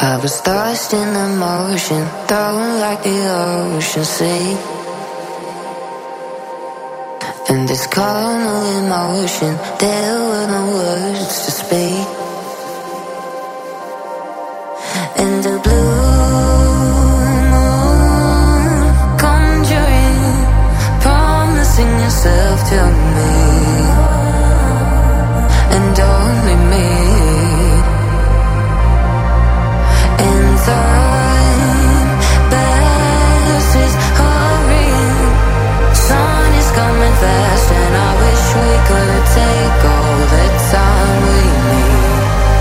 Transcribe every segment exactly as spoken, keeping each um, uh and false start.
I was lost in emotion, thrown like the ocean sea. In this carnal emotion, there were no words to speak. In the blue moon, conjuring, promising yourself to me, and only me. And time passes, hurrying, sun is coming fast, and I wish we could take all the time we need.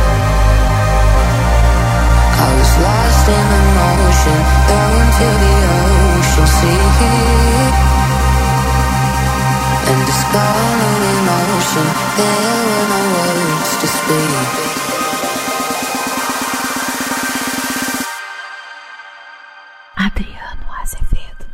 I was lost in emotion, thrown to the ocean sea. And this carnal emotion, there were no words to speak. Adriano Azevedo.